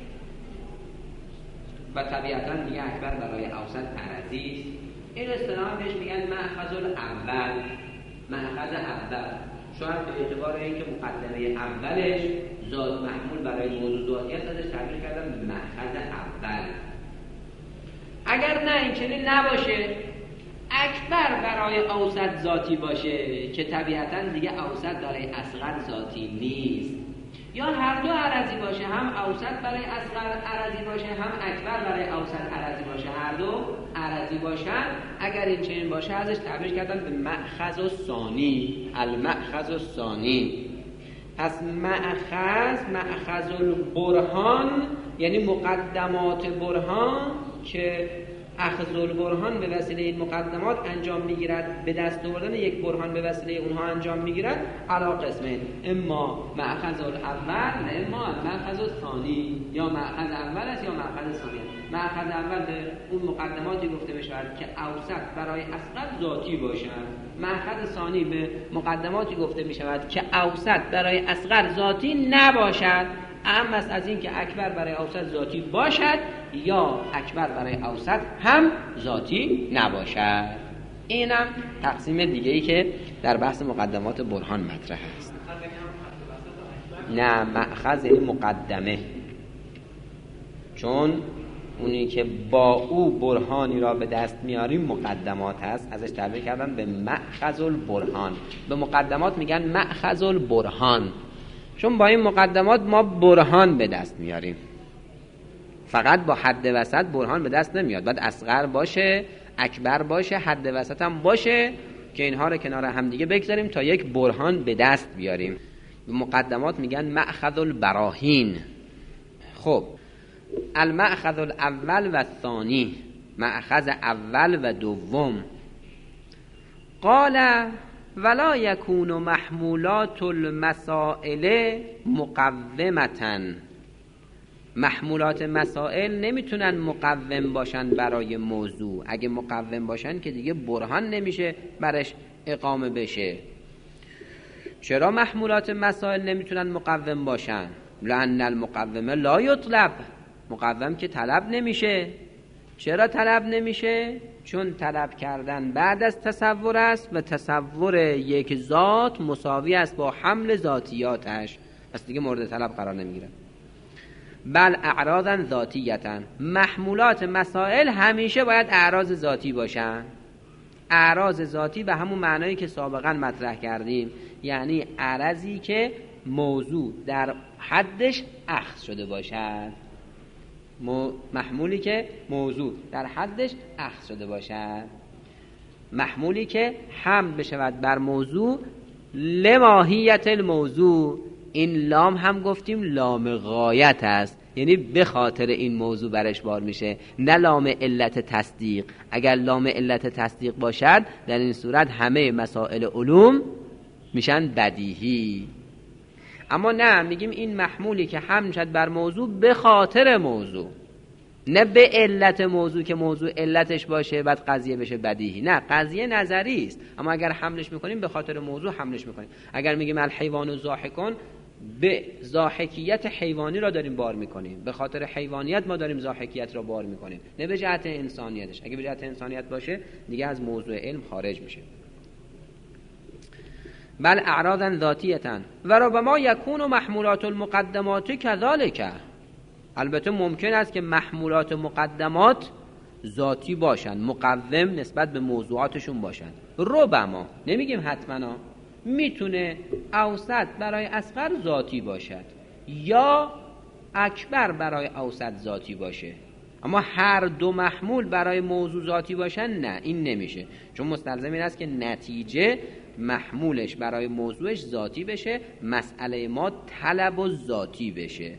و طبیعتاً دیگه اکبر برای اوسط عرضی است، این اصطلاحاً بهش میگن مأخذ الاول، مأخذ اول. شاید به اعتبار اینکه مقدمه اولش ذات محمول برای موضوع ذاتی است ازش تعبیر کردن مأخذ اول. اگر نه این چنین نباشه، اکبر برای اوسط ذاتی باشه که طبیعتاً دیگه اوسط برای اصغر ذاتی نیست، یا هر دو عرضی باشه، هم اوسط برای اصغر عرضی باشه، هم اکبر برای اوسط عرضی باشه، هر دو عرضی باشن. اگر این چنین باشه ازش تعبیر کردن به مأخذ الثانی، المأخذ الثانی. پس مأخذ، مأخذ البرهان یعنی مقدمات برهان که اخذ البرهان به وسیله این مقدمات انجام میگیرد، به دست آوردن یک برهان به وسیله اونها انجام میگیرد. علا قسمه، اما مأخذ الاول و اما مأخذ الثانی، یا مأخذ اول است یا مأخذ ثانی. مأخذ اول به اون مقدماتی گفته بشود که اوسط برای اصغر ذاتی باشد، مأخذ ثانی به مقدماتی گفته میشود که اوسط برای اصغر ذاتی نباشد. اهم است از این که اکبر برای اوسط ذاتی باشد یا اکبر برای اوسط هم ذاتی نباشد. اینم تقسیم دیگه‌ای که در بحث مقدمات برهان مطرح است. نه، مأخذ یعنی مقدمه، چون اونی که با او برهانی را به دست میاریم مقدمات هست، ازش تعبیر کردن به مأخذ البرهان. به مقدمات میگن مأخذ البرهان، چون با این مقدمات ما برهان به دست میاریم. فقط با حد وسط برهان به دست نمیاد، باید اصغر باشه، اکبر باشه، حد وسط هم باشه که اینها رو کنار هم دیگه بگذاریم تا یک برهان به دست بیاریم. به مقدمات میگن مأخذ البراهین. خب المأخذ الاول و الثانی، مأخذ اول و دوم. قال ولا یکون محمولات المسائل مقومتاً. محمولات مسائل نمیتونن مقوم باشن برای موضوع. اگه مقوم باشن که دیگه برهان نمیشه برش اقامه بشه. چرا محمولات مسائل نمیتونن مقوم باشن؟ لأن المقوم لا یطلب، مقوم که طلب نمیشه. چرا طلب نمیشه؟ چون طلب کردن بعد از تصور است و تصور یک ذات مساوی است با حمل ذاتیاتش، پس دیگه مورد طلب قرار نمیگیره. بل اعراضا ذاتیتا، محمولات مسائل همیشه باید اعراض ذاتی باشن. اعراض ذاتی به همون معنایی که سابقا مطرح کردیم، یعنی عرضی که موضوع در حدش اخذ شده باشد، محمولی که موضوع در حدش اخذ شده باشد، محمولی که حمل بشود بر موضوع لماهیت الموضوع. این لام هم گفتیم لام غایت است، یعنی به خاطر این موضوع برش بار میشه، نه لام علت تصدیق. اگر لام علت تصدیق باشد در این صورت همه مسائل علوم میشن بدیهی. اما نه، میگیم این محمولی که حمل شد بر موضوع به خاطر موضوع، نه به علت موضوع که موضوع علتش باشه بعد قضیه بشه بدیهی. نه، قضیه نظری است، اما اگر حملش میکنیم به خاطر موضوع حملش میکنیم. اگر میگیم الحیوان ضاحکون، به ضاحکیت حیوانی را داریم بار میکنیم، به خاطر حیوانیت ما داریم ضاحکیت را بار میکنیم، نه به جهت انسانیتش. اگه به جهت انسانیت باشه دیگه از موضوع علم خارج میشه. بل اعراضا ذاتیتا و ربما یکون محمولات المقدمات کذالک. البته ممکن است که محمولات مقدمات ذاتی باشند، مقوم نسبت به موضوعاتشون باشند. ربما، نمیگیم حتما، میتونه اوسط برای اصغر ذاتی باشد یا اکبر برای اوسط ذاتی باشه، اما هر دو محمول برای موضوع ذاتی باشن نه، این نمیشه. چون مستلزم این است که نتیجه محمولش برای موضوعش ذاتی بشه، مسئله ما طلب و ذاتی بشه.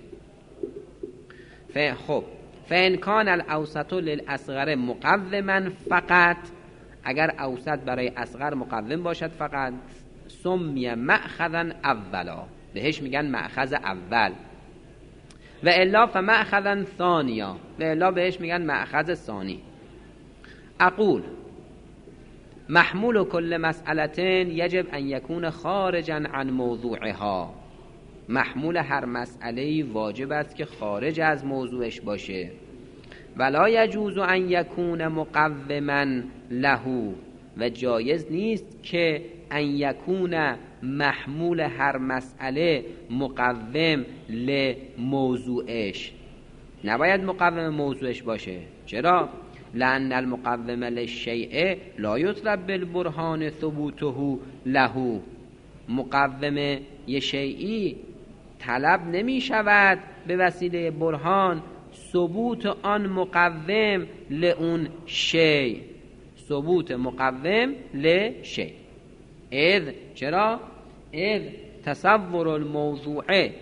خب فإن كان الأوسط للأصغر مقوما فقط، اگر اوسط برای اصغر مقوم باشد فقط، سمی مأخذا اولا، بهش میگن مأخذ اول. و الا فمأخذا ثانیا، و الا بهش میگن مأخذ ثانی. اقول محمول کل مسئلتين یجب ان یکون خارجا عن موضوعها. محمول هر مسئله واجب است که خارج از موضوعش باشه. ولا یجوز ان یکون مقوما له، و جایز نیست که ان یکون محمول هر مسئله مقوم لموضوعش. نباید مقوم موضوعش باشه. چرا؟ لأن المقوم للشیء لا یطلب بالبرهان ثبوته له. مقوم یه شیئی طلب نمی شود به وسیله برهان ثبوت آن مقوم لئون شی، ثبوت مقوم لشی. اذ چرا؟ اذ تصور الموضوعه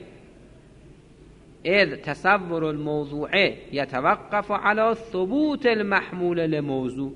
اذ تصور الموضوعه یتوقف علی ثبوت المحمول لموضوع.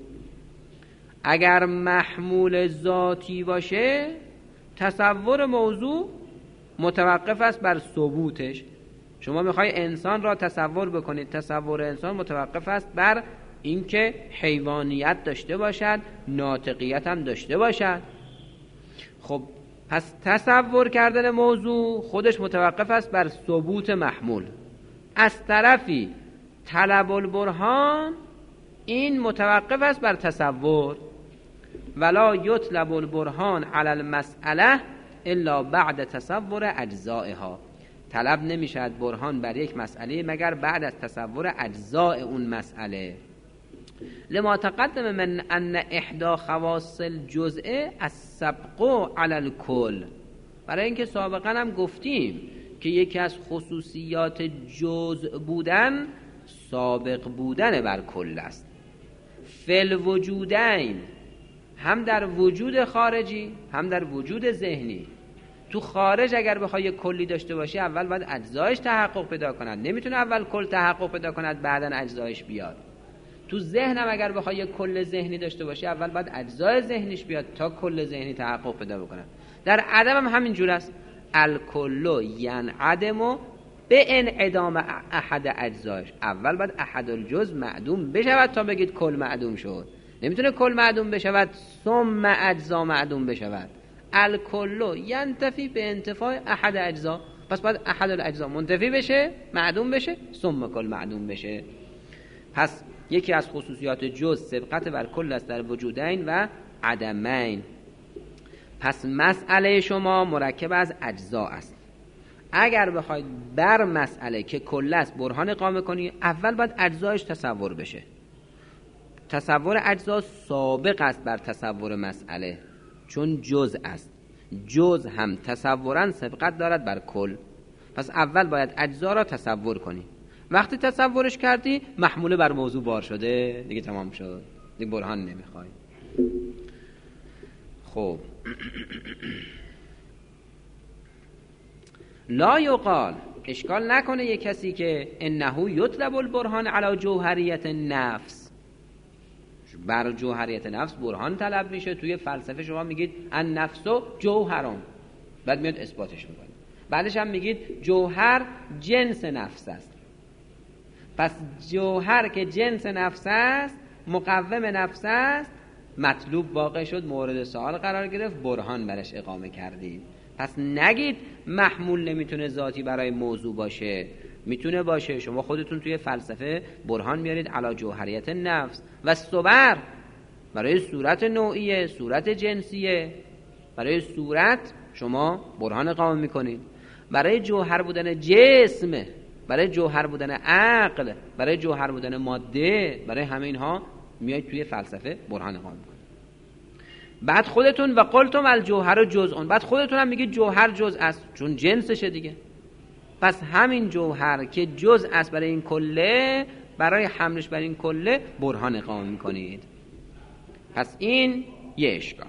اگر محمول ذاتی باشه تصور موضوع متوقف است بر ثبوتش. شما میخوای انسان را تصور بکنید، تصور انسان متوقف است بر اینکه حیوانیت داشته باشد، ناطقیت هم داشته باشد. خب پس تصور کردن موضوع خودش متوقف است بر ثبوت محمول. از طرفی طلب البرهان این متوقف است بر تصور. ولا یطلب البرهان علی المسئله الا بعد تصور اجزائها. طلب نمیشد برهان بر یک مسئله مگر بعد از تصور اجزاء اون مسئله. لما تقدم من ان احدى خواص الجزء السبق علی الکل. برای اینکه سابقا هم گفتیم که یکی از خصوصیات جزء بودن سابق بودن بر کل است. فل وجودین، هم در وجود خارجی هم در وجود ذهنی. تو خارج اگر بخوای کلی داشته باشی اول باید اجزایش تحقق پیدا کند، نمیتونه اول کل تحقق پیدا کند بعدن اجزایش بیاد. تو ذهنم اگر بخوای کل ذهنی داشته باشی اول باید اجزای ذهنیش بیاد تا کل ذهنی تحقق پیدا بکنه. در عدم هم همین جور است. الکل ینعدم به انعدام احد اجزایش. اول باید احد الجزء معدوم بشود تا بگید کل معدوم شد. نمیتونه کل معدوم بشود ثم اجزا معدوم بشود. الکل ینتفی به انتفاع احد اجزا. پس باید احد الاجزا منتفی بشه، معدوم بشه، ثم کل معدوم بشه. پس یکی از خصوصیات جز سبقت بر کل است در وجودین و عدمین. پس مسئله شما مرکب از اجزا است. اگر بخواید بر مسئله که کل است برهان اقامه کنی اول باید اجزایش تصور بشه. تصور اجزا سابق است بر تصور مسئله چون جز است. جز هم تصورا سبقت دارد بر کل. پس اول باید اجزا را تصور کنی. وقتی تصورش کردی محموله بر موضوع بار شده دیگه تمام شد، دیگه برهان نمیخوای. خب لا یقال، اشکال نکنه یک کسی که انه یطلب البرهان علی جوهریت نفس، بر جوهریت نفس برهان طلب میشه. توی فلسفه شما میگید النفس جوهران، بعد میاد اثباتش میکنه. بعدش هم میگید جوهر جنس نفس است. پس جوهر که جنس نفس است، مقوم نفس است، مطلوب واقع شد، مورد سوال قرار گرفت، برهان برش اقامه کردید. پس نگید محمول نمیتونه ذاتی برای موضوع باشه، میتونه باشه. شما خودتون توی فلسفه برهان میارید علی جوهریت نفس. و صبر برای صورت نوعیه، صورت جنسیه، برای صورت شما برهان اقامه میکنید. برای جوهر بودن جسم، برای جوهر بودن عقل، برای جوهر بودن ماده، برای همه اینها میایید توی فلسفه برهان اقامه میکنید. بعد خودتون و قلتم الجوهر جزء، بعد خودتون هم میگید جوهر جزء است چون جنسشه دیگه. پس همین جوهر که جزء است برای این کله، برای حملش بر این کله برهان اقامه میکنید. پس این یه اشکال.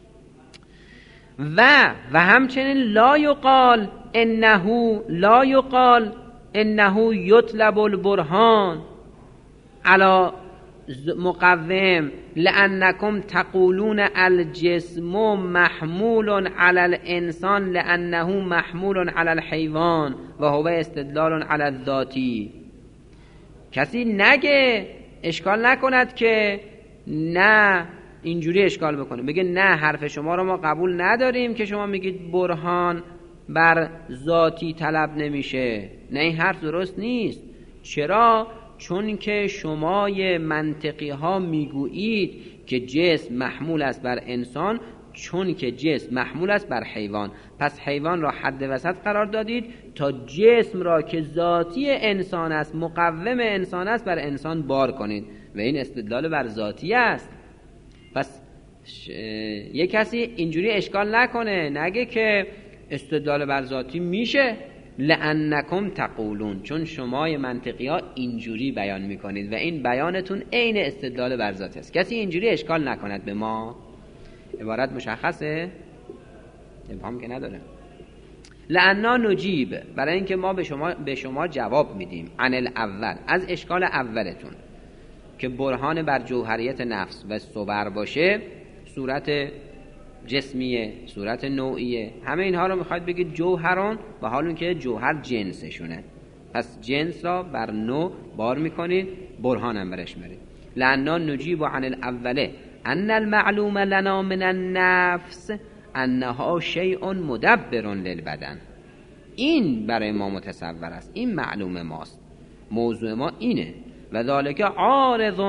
و و همچنین لا یقال انه لا یقال انه یطلب البرهان علی مقوم لانکم تقولون الجسم محمول علی الانسان لانه محمول علی الحیوان و هو استدلال علی الذاتی. کسی نگه، اشکال نکند که نه اینجوری اشکال بکنه، بگه نه حرف شما رو ما قبول نداریم که شما میگید برهان بر ذاتی طلب نمیشه. نه این حرف درست نیست. چرا؟ چون که شمای منطقی ها میگویید که جسم محمول است بر انسان چون که جسم محمول است بر حیوان. پس حیوان را حد وسط قرار دادید تا جسم را که ذاتی انسان است، مقوم انسان است، بر انسان بار کنید و این استدلال بر ذاتی است. پس ش... یک کسی اینجوری اشکال نکنه، نگه که استدلال بر ذاتی میشه. لأنکم تقولون، چون شمای منطقی ها اینجوری بیان میکنید و این بیانتون عین استدلال بر ذات است. کسی اینجوری اشکال نکند به ما. عبارت مشخصه؟ ابهام که نداره. لأننا نجیب، برای اینکه ما به شما به شما جواب میدیم، عن الاول، از اشکال اولتون که برهان بر جوهریت نفس و صور باشه، صورت جسمیه، صورت نوعیه، همه اینها رو میخواید بگید جوهران، و حال اون که جوهر جنسشونه، پس جنس را بر نوع بار میکنید، برهانم برش میارید. لأننا نجیب عن الاوله ان المعلوم لنا من النفس انها شیء مدبر للبدن. این برای ما متصور است، این معلوم ماست، موضوع ما اینه. و ذالک عارض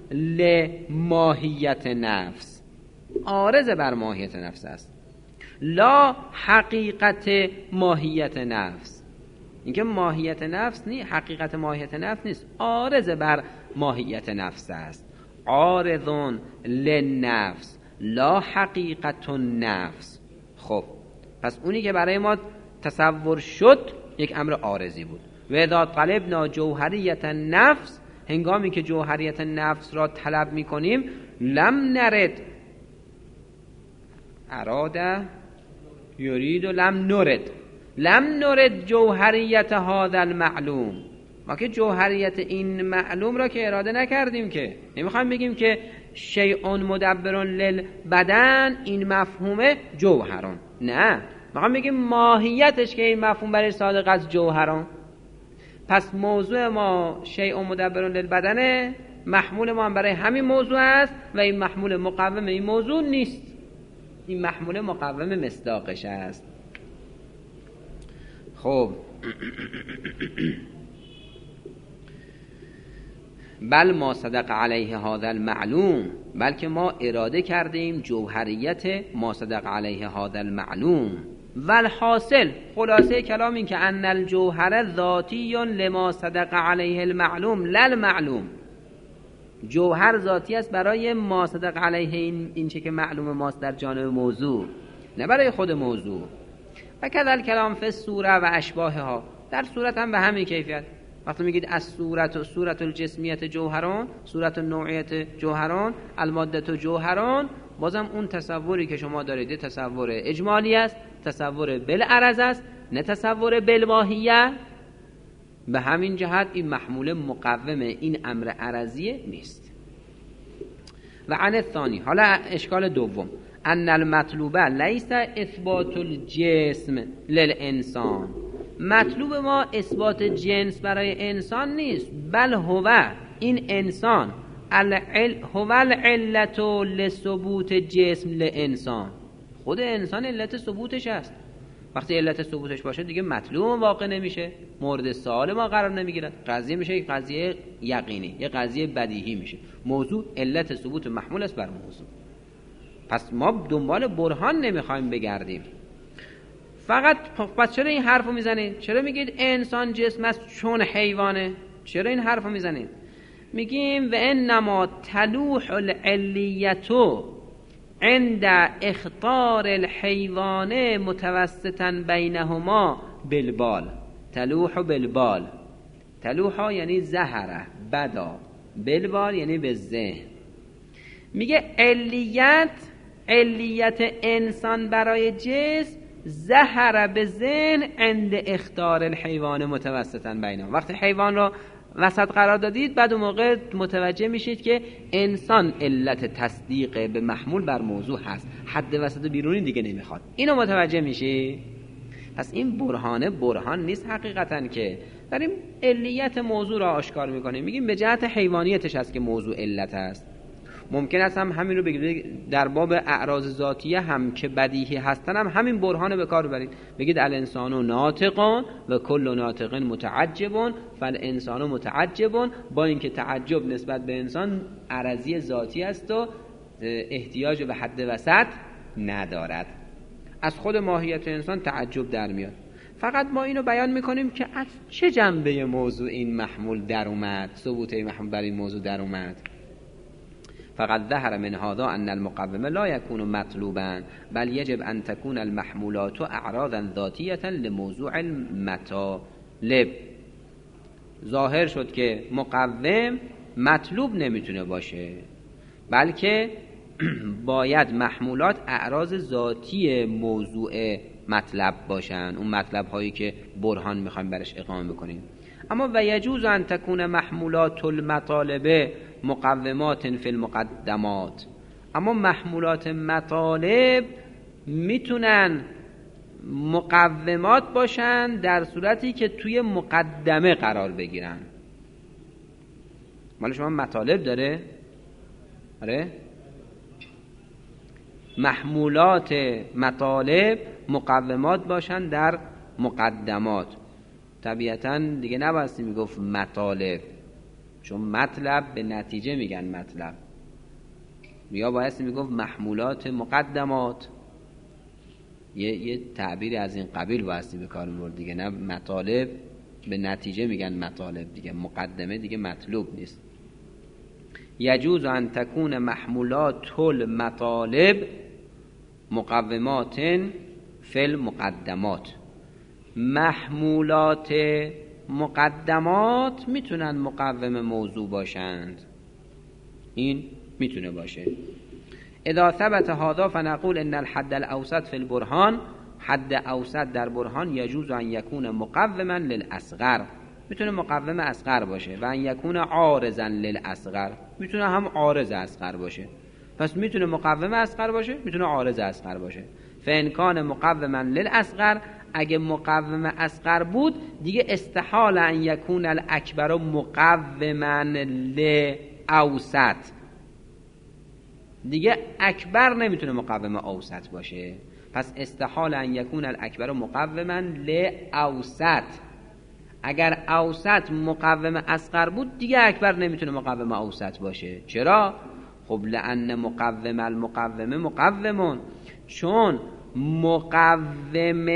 لماهیت نفس، عارض بر ماهیت نفس است، لا حقیقت ماهیت نفس. اینکه ماهیت نفس نی، حقیقت ماهیت نفس نیست، عارض بر ماهیت نفس است. عارض للنفس لا حقیقت النفس. خب پس اونی که برای ما تصور شد یک امر عارضی بود. و اذا طلبنا جوهریت النفس، هنگامی که جوهریت نفس را طلب میکنیم، لم نرد، اراده یرید و لم نرد، لم نرد جوهریت هذا المعلوم، ما که جوهریت این معلوم را که اراده نکردیم، که نمیخوایم بگیم که شیء مدبر للبدن این مفهوم جوهران، نه، میخوایم بگیم ماهیتش که این مفهوم برای صادق از جوهران. پس موضوع ما شیء مدبر للبدنه، محمول ما هم برای همین موضوع است و این محمول مقوم این موضوع نیست، این محمول مقوم مصداقش است. خب بل ما صدق علیه هذا المعلوم، بلکه ما اراده کردیم جوهریت ما صدق علیه هذا المعلوم. والحاصل، خلاصه کلام این که ان الجوهر ذاتی لما صدق علیه المعلوم لا المعلوم، جوهر ذاتی است برای ما صدق علیه این, این چه که معلوم ماست در جانب موضوع، نه برای خود موضوع. و کذا کلام فی الصوره و اشباهها، در صورت هم به همین کیفیت. وقتی میگید از صورت و صورت الجسمیت جوهران، صورت النوعیت جوهران، الماده جوهران، بازم اون تصوری که شما دارید تصور اجمالی است، تصور بالعرض است، نه تصور بالماهیه. به همین جهت این محمول مقوم این امر عرضی نیست. و عن الثانی، حالا اشکال دوم، ان المطلوبه لیس اثبات الجسم للانسان، مطلوب ما اثبات جنس برای انسان نیست، بل هو، این انسان، العل هو العلت لثبوت جسم لانسان، خود انسان علت ثبوتش است. وقتی علت ثبوتش باشه دیگه مطلوب واقع نمیشه، مورد سوال ما قرار نمیگیرد، قضیه میشه یک قضیه یقینی، یک قضیه بدیهی میشه. موضوع علت ثبوت محمول است بر موضوع. پس ما دنبال برهان نمیخوایم بگردیم. فقط پس چرا این حرفو میزنید؟ چرا میگید انسان جسم است چون حیوانه؟ چرا این حرفو میزنید؟ میگیم و انما تلوح العلیتو عند اخطار الحیوان متوسطا بینهما بالبال، تلوح بالبال، تلوح یعنی زهره بدا، بالبال یعنی به ذهن. میگه علیت، علیت انسان برای جسم زهره به ذهن عند اخطار الحیوان متوسطا بینهما، وقتی حیوان را وسط قرار دادید بعد اون موقع متوجه میشید که انسان علت تصدیق به محمول بر موضوع هست، حد وسط بیرونی دیگه نمیخواد، اینو متوجه میشی؟ پس این برهانه برهان نیست حقیقتا، که داریم علیت موضوع را آشکار میکنیم، میگیم به جهت حیوانیتش هست که موضوع علت است. ممکن است هم همین رو بگید در باب اعراض ذاتیه هم که بدیهی هستن هم همین برهانه به کار ببرید، بگید الانسان ناطقون و کل ناطق متعجبون فالانسان متعجبون، با اینکه تعجب نسبت به انسان عرضی ذاتی است و احتیاج به حد وسط ندارد، از خود ماهیت انسان تعجب در میاد. فقط ما اینو بیان میکنیم که از چه جنبه موضوع این محمول در اومد، ثبوت این محمول بر این موضوع در اومد. فقد ظهر من هذا ان المقوم لا يكون مطلوبا بل يجب ان تكون المحمولات اعراضا ذاتیه لموضوع المطالب. ظاهر شد که مقوم مطلوب نمیتونه باشه، بلکه باید محمولات اعراض ذاتی موضوع مطلب باشن، اون مطلب هایی که برهان میخوایم برش اقامه بکنیم. اما و یجوز ان تکون محمولات المطالب مقومات فی المقدمات، اما محمولات مطالب میتونن مقومات باشن در صورتی که توی مقدمه قرار بگیرن. مال شما مطالب داره؟ آره؟ محمولات مطالب مقومات باشن در مقدمات. طبیعتاً دیگه نباستی میگفت مطالب، چون مطلب به نتیجه میگن مطلب، یا بایستی میگفت محمولات مقدمات، یه, یه تعبیری از این قبیل بایستی به کار میبرد دیگه، نه مطالب به نتیجه میگن مطالب دیگه، مقدمه دیگه مطلوب نیست. یجوز ان تکون محمولات المطالب مقومات فی المقدمات. محمولات مقدمات میتونن مقوم موضوع باشند، این میتونه باشه. اذا ثبت هذا فنقول ان الحد الاوسط فی البرهان، حد اوسط در برهان یجوز ان یکون مقوما للاصغر، میتونه مقوم اصغر باشه، و ان یکون عارضا للاصغر، میتونه هم عارض اصغر باشه. پس میتونه مقوم اصغر باشه، میتونه عارض اصغر باشه. فان کان مقوما للاصغر، اگه مقوم اصغر بود دیگه استحال ان یکون الاکبر مقوما لاوسط، دیگه اکبر نمیتونه مقوم اوسط باشه. پس استحال ان یکون الاکبر مقوما لاوسط، اگر اوسط مقوم اصغر بود دیگه اکبر نمیتونه مقوم اوسط باشه. چرا؟ خب لان مقوم المقوم مقومون، چون مقوم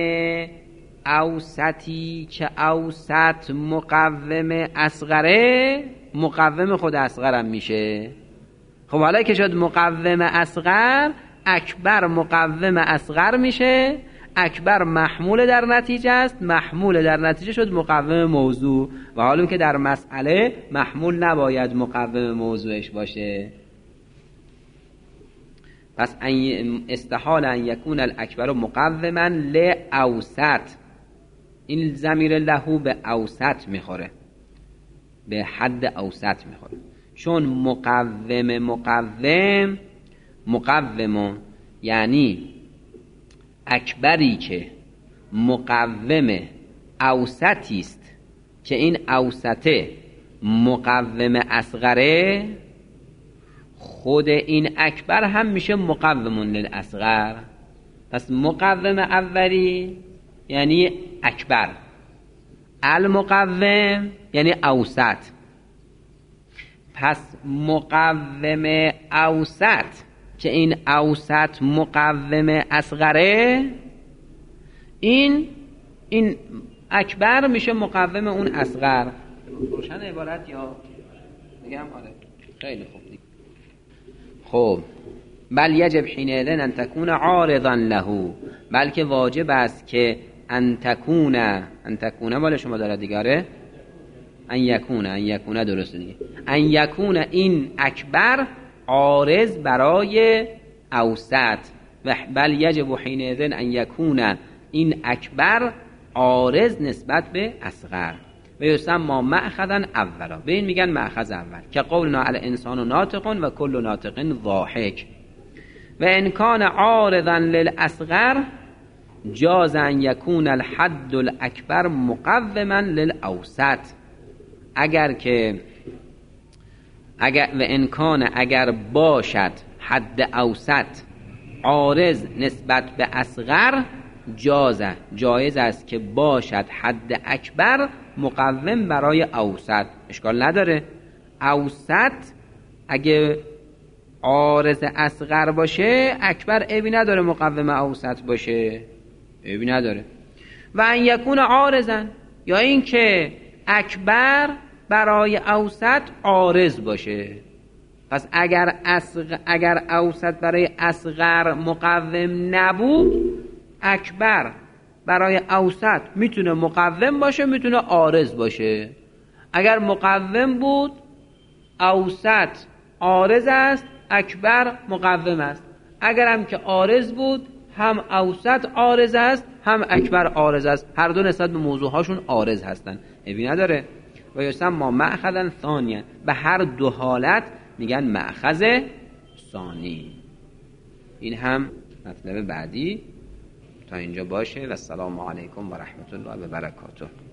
اوسطی که اوسط مقوم اصغره، مقوم خود اصغرم میشه. خب حالا که شد مقوم اصغر، اکبر مقوم اصغر میشه، اکبر محمول در نتیجه است، محمول در نتیجه شد مقوم موضوع، و حالا که در مسئله محمول نباید مقوم موضوعش باشه. پس استحال ان یکون الاکبر مقوما لاوسط، این ضمیر له به اوسط میخوره، به حد اوسط میخوره، چون مقوم مقوم مقوم یعنی اکبری که مقوم اوسطی است که این اوسطه مقوم اصغره، خود این اکبر هم میشه مقوم للاصغر. پس مقوم اولی یعنی اکبر، المقوم یعنی اوسط. پس مقوم اوسط که این اوسط مقوم اصغره، این این اکبر میشه مقوم اون اصغر. روشن عبارت یا میگم؟ آره خیلی خوب. خب بل یجب حینئذ ان تکون عارضا له، بلکه واجب است که ان تکون، ان تکون مال شما داره دیگه، ان یکون، ان یکون درست دیگه، ان یکون این اکبر عارض برای اوسط، و بل یجب حینئذ ان یکون این اکبر عارض نسبت به اصغر. و یسمى مأخذا اولا، به این میگن مأخذ اول، که قولنا الانسان ناطق و کل ناطق ضاحک. و ان کان عارضا للاصغر جاز ان یکون الحد الاکبر مقوما للاوسط. اگر که اگر و ان کان اگر باشد حد اوسط عارض نسبت به اصغر، جازه جایز است که باشد حد اکبر مقوم برای اوسط، اشکال نداره. اوسط اگه عارض اصغر باشه، اکبر عیبی نداره مقوم اوسط باشه، عیبی نداره. و ان یکون عارضا، یا این که اکبر برای اوسط عارض باشه. پس اگر اصغ... اگر اوسط برای اصغر مقوم نبود، اکبر برای اوسط میتونه مقوم باشه، میتونه عارض باشه. اگر مقوم بود، اوسط عارض است، اکبر مقوم است. اگرم که عارض بود، هم اوسط عارض است، هم اکبر عارض است. هر دو نسبت به موضوعهاشون عارض هستن. عیبی نداره. و یسمى مأخذا ثانیا، به هر دو حالت میگن مأخذ ثانی. این هم مطلب بعدی تا اینجا باشه. و السلام علیکم و رحمت الله و برکاته.